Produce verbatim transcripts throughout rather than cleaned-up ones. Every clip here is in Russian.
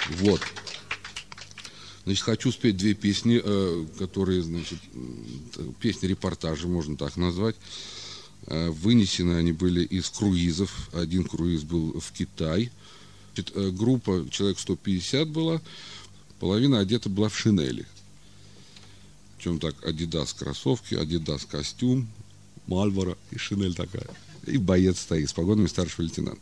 Вот. Значит, хочу спеть две песни, которые, значит, песни-репортажи, можно так назвать. Вынесены они были из круизов. Один круиз был в Китай. Значит, группа, человек сто пятьдесят была, половина одета была в шинели. Причем так, Adidas кроссовки, Adidas костюм, Marlboro и шинель такая. И боец стоит с погонами старшего лейтенанта.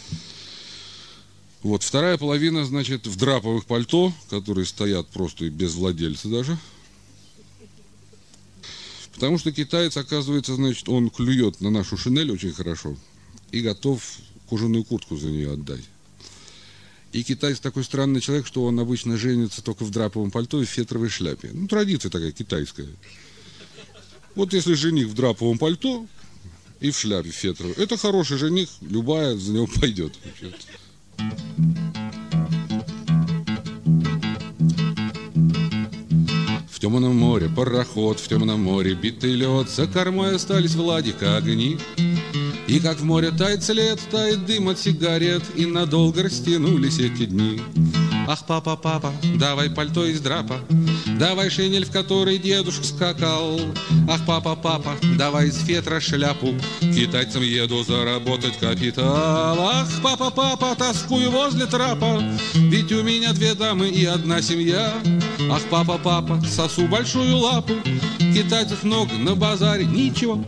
Вот, вторая половина, значит, в драповых пальто, которые стоят просто и без владельца даже. Потому что китаец, оказывается, значит, он клюет на нашу шинель очень хорошо и готов кожаную куртку за нее отдать. И китаец такой странный человек, что он обычно женится только в драповом пальто и в фетровой шляпе. Ну, традиция такая китайская. Вот если жених в драповом пальто и в шляпе фетровой, это хороший жених, любая за него пойдет. В темном море пароход, в темном море битый лед, за кормой остались Владика огни. И как в море тает след, тает дым от сигарет, и надолго растянулись эти дни. Ах, папа, папа, давай пальто из драпа, давай шинель, в которой дедушка скакал. Ах, папа, папа, давай из фетра шляпу, китайцам еду заработать капитал. Ах, папа, папа, тоскую возле трапа, ведь у меня две дамы и одна семья. Ах, папа, папа, сосу большую лапу, китайцев много, на базаре ничего.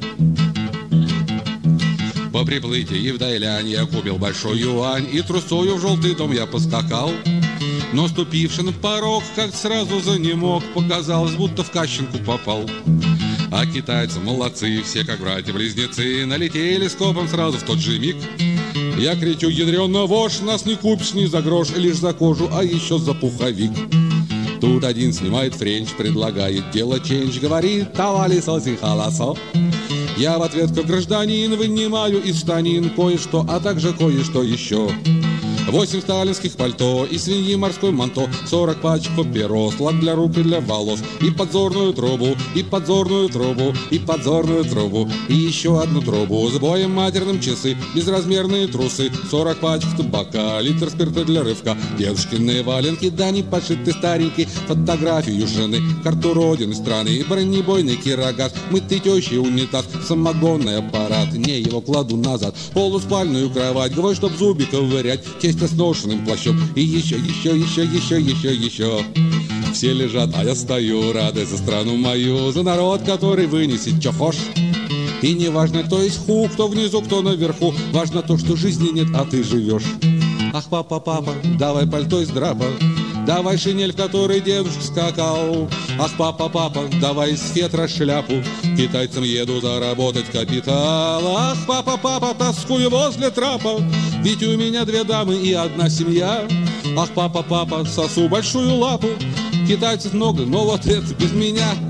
По приплытии в Дайлянь я купил большой юань, и трусою в желтый дом я поскакал. Но ступивши на порог, как сразу занемог, показалось, будто в Кащенку попал. А китайцы молодцы, все как братья-близнецы, налетели скопом сразу в тот же миг. Я кричу: ядрёна вошь, нас не купишь ни за грош, лишь за кожу, а еще за пуховик. Тут один снимает френч, предлагает дело ченч, говорит: тавали соси халасо. Я в ответ, как гражданин, вынимаю из штанин кое-что, а также кое-что еще. Восемь сталинских пальто и свиньи морской манто, сорок пачек папирос, лак для рук и для волос, и подзорную трубу, и подзорную трубу, и подзорную трубу, и еще одну трубу, с боем матерным часы, безразмерные трусы, сорок пачек табака, литр спирта для рывка, дедушкины валенки, да не подшиты старенькие, фотографию жены, карту родины страны, бронебойный кирогаз, мытый тещи унитаз, самогонный аппарат, не его кладу назад, полуспальную кровать, гвоздь, чтоб зубы ковырять, тесть с ношенным плащом, и еще, еще, еще, еще, еще, еще. Все лежат, а я стою, радость за страну мою, за народ, который вынесет, чё хошь. И не важно, кто есть ху, кто внизу, кто наверху, важно то, что жизни нет, а ты живешь. Ах, папа, папа, давай пальто из драпа, давай шинель, в которой дедушка скакал. Ах, папа, папа, давай из фетра шляпу, китайцам еду заработать капитал. Ах, папа, папа, тоскую возле трапа, ведь у меня две дамы и одна семья. Ах, папа, папа, сосу большую лапу, китайцев много, но вот это без меня.